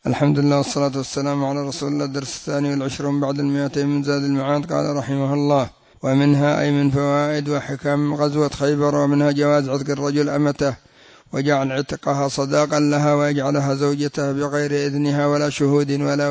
الحمد لله والصلاة والسلام على رسول الله. الدرس 22 بعد 200 من زاد المعاد. قال رحمه الله: ومنها أي من فوائد وحكم غزوة خيبر، ومنها جواز عتق الرجل أمته وجعل عتقها صداقا لها ويجعلها زوجته بغير إذنها ولا شهود ولا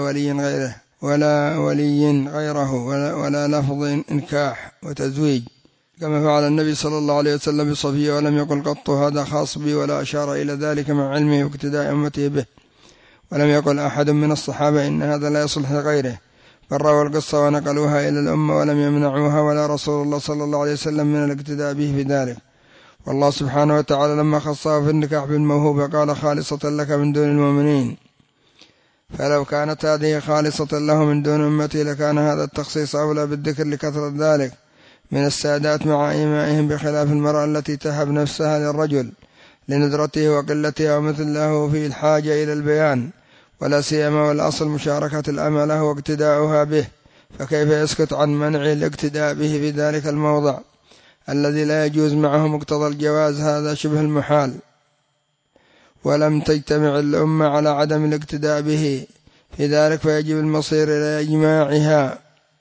ولي غيره ولا لفظ إنكاح وتزويج، كما فعل النبي صلى الله عليه وسلم بصفية، ولم يقل قط هذا خاص بي، ولا أشار إلى ذلك مع علمه واقتداء أمته به، ولم يقل أحد من الصحابة إن هذا لا يصلح لغيره، بل رووا القصة ونقلوها إلى الأمة ولم يمنعوها، ولا رسول الله صلى الله عليه وسلم من الاقتداء به في ذلك. والله سبحانه وتعالى لما خصها في النكاح بالموهوبة قال: خالصة لك من دون المؤمنين. فلو كانت هذه خالصة له من دون أمتي لكان هذا التخصيص أولى بالذكر لكثرة ذلك من السادات مع إيمائهم، بخلاف المرأة التي تهب نفسها للرجل لندرته وقلته ومثل له في الحاجة إلى البيان، ولا سيما والأصل مشاركة الأمة له واقتداؤها به، فكيف يسكت عن منع الاقتداء به في ذلك الموضع الذي لا يجوز معه مقتضى الجواز؟ هذا شبه المحال، ولم تجتمع الأمة على عدم الاقتداء به في ذلك، فيجب المصير إلى إجماعها،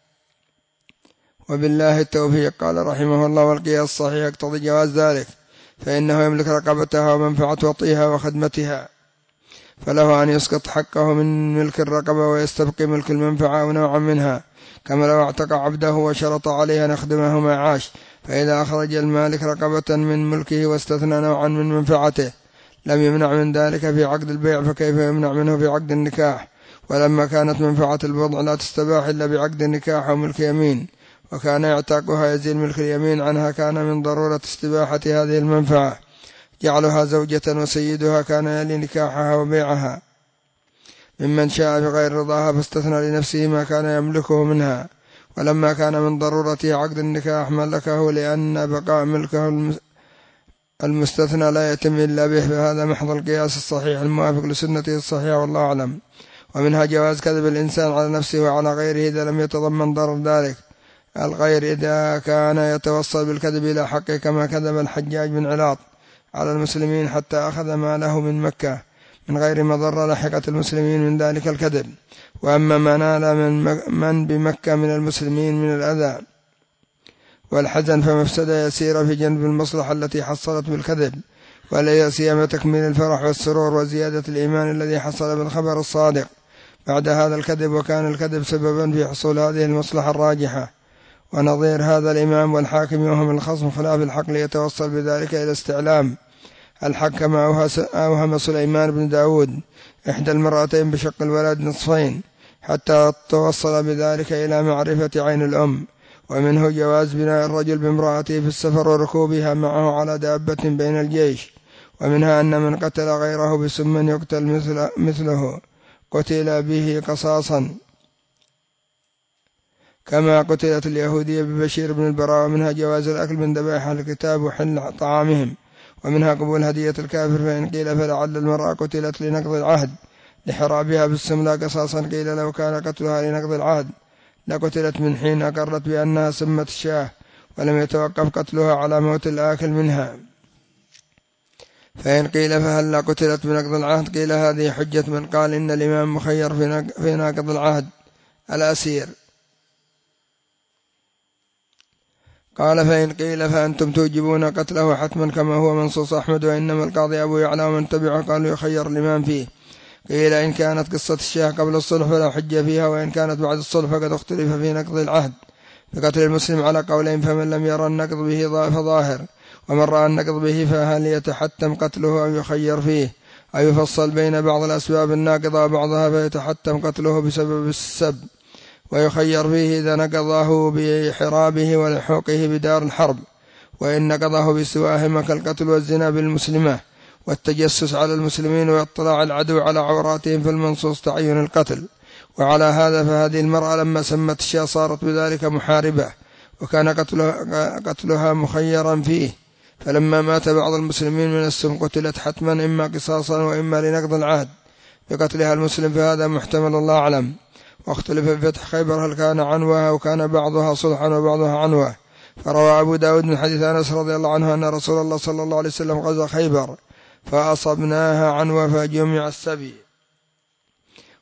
وبالله التوفيق. قال رحمه الله: والقياس الصحيح يقتضي جواز ذلك، فإنه يملك رقبتها ومنفعة وطئها وخدمتها، فله أن يسقط حقه من ملك الرقبة ويستبقي ملك المنفعة أو نوعا منها، كما لو اعتق عبده وشرط عليه أن يخدمه ما عاش، فإذا أخرج المالك رقبة من ملكه واستثنى نوعا من منفعته لم يمنع من ذلك في عقد البيع، فكيف يمنع منه في عقد النكاح؟ ولما كانت منفعة البضع لا تستباح إلا بعقد النكاح وملك يمين، وكان اعتاقها يزيل ملك اليمين عنها، كان من ضرورة استباحة هذه المنفعة جعلها زوجة، وسيدها كان يلي نكاحها وبيعها ممن شاء بغير رضاها، فاستثنى لنفسه ما كان يملكه منها، ولما كان من ضرورته عقد النكاح ملكه، لأن بقاء ملكه المستثنى لا يتم إلا به، فهذا محض القياس الصحيح الموافق لسنته الصحيحة، والله أعلم. ومنها جواز كذب الإنسان على نفسه وعلى غيره إذا لم يتضمن ضرر ذلك الغير، إذا كان يتوصل بالكذب إلى حقه، كما كذب الحجاج بن علاط على المسلمين حتى أخذ ماله من مكة من غير مضرة لحقت المسلمين من ذلك الكذب. وأما ما نال من بمكة من المسلمين من الأذى والحزن فمفسدة يسيرة في جنب المصلحة التي حصلت بالكذب، ولا سيما تكميل الفرح والسرور وزيادة الإيمان الذي حصل بالخبر الصادق بعد هذا الكذب، وكان الكذب سببا في حصول هذه المصلحة الراجحة. ونظير هذا الإمام والحاكم يوهم الخصم خلاف الحق ليتوصل بذلك إلى استعلام الحق، كما أوهم سليمان بن داود إحدى المرأتين بشق الولد نصفين حتى توصل بذلك إلى معرفة عين الأم. ومنه جواز بناء الرجل بامرأته في السفر وركوبها معه على دابة بين الجيش. ومنها أن من قتل غيره بسم يقتل مثله قتل به قصاصا، كما قتلت اليهودية ببشير بن البراء. ومنها جواز الأكل من ذبائح الكتاب وحل طعامهم. ومنها قبول هدية الكافر، فإن قيل فلعل المرأة قتلت لنقض العهد لحرابها بالسم لا قصاصا، قيل لو كان قتلها لنقض العهد لقتلت من حين أقرت بأنها سمت الشاه، ولم يتوقف قتلها على موت الآكل منها. فإن قيل فهل لا قتلت بنقض العهد، قيل هذه حجة من قال إن الإمام مخير في ناقض العهد الأسير. قال: فإن قيل فأنتم توجبون قتله حتما كما هو منصوص أحمد، وإنما القاضي أبو يعلى ومن تبعه قالوا يخير الإمام فيه. قيل: إن كانت قصة الشاه قبل الصلح فلا حجة فيها، وإن كانت بعد الصلح فقد اختلف في نقض العهد بقتل المسلم على قولين، فمن لم يرى النقض به فظاهر، ومن رأى النقض به فهل يتحتم قتله أو يخير فيه، أو يفصل بين بعض الأسباب الناقضة وبعضها فيتحتم قتله بسبب السب ويخير فيه إذا نقضه بحرابه ولحوقه بدار الحرب، وإن نقضه بسواهما كالقتل والزنا بالمسلمة والتجسس على المسلمين واطلاع العدو على عوراتهم، فالمنصوص تعين القتل. وعلى هذا فهذه المرأة لما سمت الشاة صارت بذلك محاربة، وكان قتلها مخيرا فيه، فلما مات بعض المسلمين من السم قتلت حتما إما قصاصا وإما لنقض العهد بقتلها المسلم، فهذا محتمل الله أعلم. واختلف في فتح خيبر هل كان عنوة أو كان بعضها صلحا وبعضها عنوة. فروى أبو داود من حديث أنس رضي الله عنه أن رسول الله صلى الله عليه وسلم غزا خيبر فأصبناها عنوة فجمع السبي.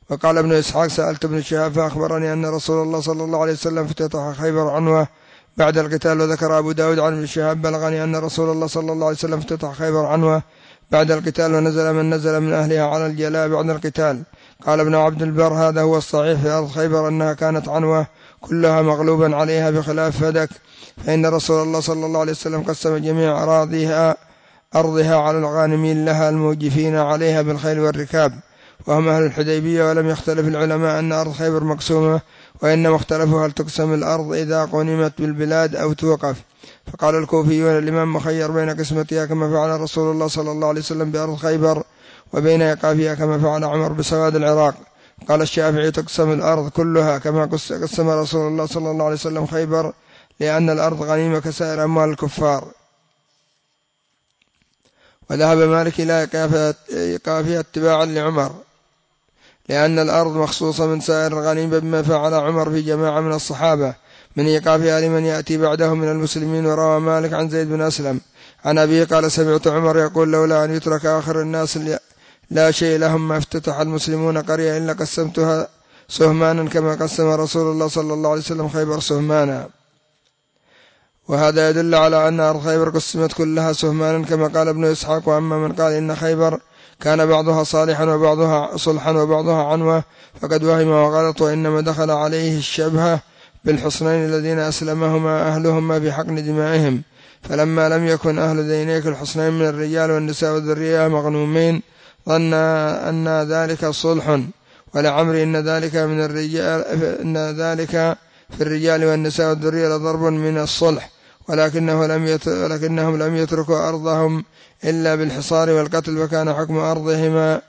وقال ابن إسحاق سألت ابن شهاب فأخبرني أن رسول الله صلى الله عليه وسلم افتتح خيبر عنوة بعد القتال. وذكر أبو داود عن ابن شهاب بلغني أن رسول الله صلى الله عليه وسلم افتتح خيبر عنوة بعد القتال، ونزل من نزل من أهلها على الجلاء بعد القتال. قال ابن عبد البر هذا هو الصحيح في أرض خيبر أنها كانت عنوة كلها مغلوبا عليها بخلاف فدك، فإن رسول الله صلى الله عليه وسلم قسم جميع أرضها على الغانمين لها الموجفين عليها بالخيل والركاب، وهم أهل الحديبية. ولم يختلف العلماء أن أرض خيبر مقسومة، وإنما اختلفوا هل تقسم الأرض إذا قنمت بالبلاد أو توقف. فقال الكوفيون الإمام مخير بين قسمتها كما فعل رسول الله صلى الله عليه وسلم بأرض خيبر، وبين إيقافها كما فعل عمر بسواد العراق. قال الشافعي تقسم الأرض كلها كما قسم رسول الله صلى الله عليه وسلم خيبر، لأن الأرض غنيمة كسائر أموال الكفار. وذهب مالك إلى إيقافها اتباعا لعمر، لأن الأرض مخصوصة من سائر الغنيمة بما فعل عمر في جماعة من الصحابة من إيقافها لمن يأتي بعده من المسلمين. وروى مالك عن زيد بن أسلم عن أبيه قال سمعت عمر يقول لولا أن يترك آخر الناس لا شيء لهم ما افتتح المسلمون قرية إلا قسمتها سهمانا كما قسم رسول الله صلى الله عليه وسلم خيبر سهمانا. وهذا يدل على أن أرض خيبر قسمت كلها سهمانا كما قال ابن إسحاق. وأما من قال إن خيبر كان بعضها صالحا وبعضها صلحا وبعضها عنوة فقد وهم وغلط، وإنما دخل عليه الشبهة بالحصنين الذين أسلمهما أهلهما في حقن دمائهم، فلما لم يكن أهل ذينيك الحصنين من الرجال والنساء والذرية مغنومين ظن أن ذلك صلح، ولعمر إن ذلك في الرجال والنساء والذرية لضرب من الصلح، ولكنهم لم يتركوا أرضهم إلا بالحصار والقتل، فكان حكم أرضهما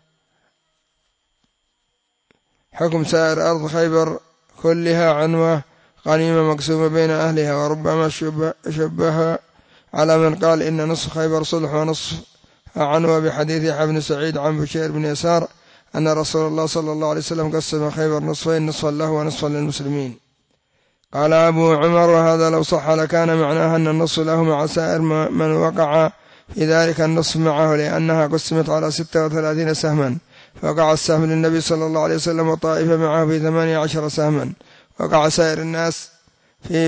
حكم سائر أرض خيبر كلها عنوة غنيمة مقسومة بين أهلها. وربما شبه على من قال إن نصف خيبر صلح ونصف عنوة بحديث يحيى بن سعيد عن بشير بن يسار أن رسول الله صلى الله عليه وسلم قسم خيبر نصفين، نصفا له ونصفا للمسلمين. قال أبو عمر وهذا لو صح لكان معناها أن النصف له مع سائر من وقع في ذلك النصف معه، لأنها قسمت على 36 سهما، فوقع السهم للنبي صلى الله عليه وسلم وطائفة معه في 18 سهما، وقع سائر الناس في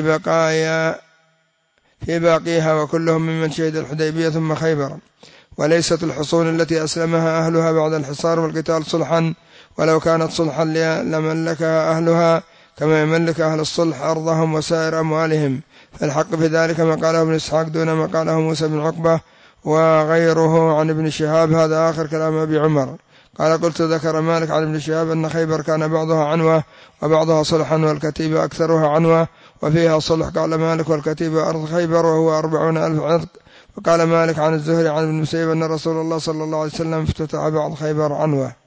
باقيها وكلهم ممن شهد الحديبية ثم خيبر. وليست الحصون التي أسلمها أهلها بعد الحصار والقتال صلحا، ولو كانت صلحا لملكها أهلها كما يملك أهل الصلح أرضهم وسائر أموالهم، فالحق في ذلك ما قاله ابن إسحاق دون ما قاله موسى بن عقبة وغيره عن ابن شهاب. هذا آخر كلام أبي عمر. قال قلت ذكر مالك عن ابن شهاب أن خيبر كان بعضها عنوة وبعضها صلحا، والكتيبة أكثرها عنوة وفيها صلح. قال مالك والكتيبة أرض خيبر وهو 40,000 عتق. وقال مالك عن الزهري عن ابن المسيب أن رسول الله صلى الله عليه وسلم افتتح بعض خيبر عنوة.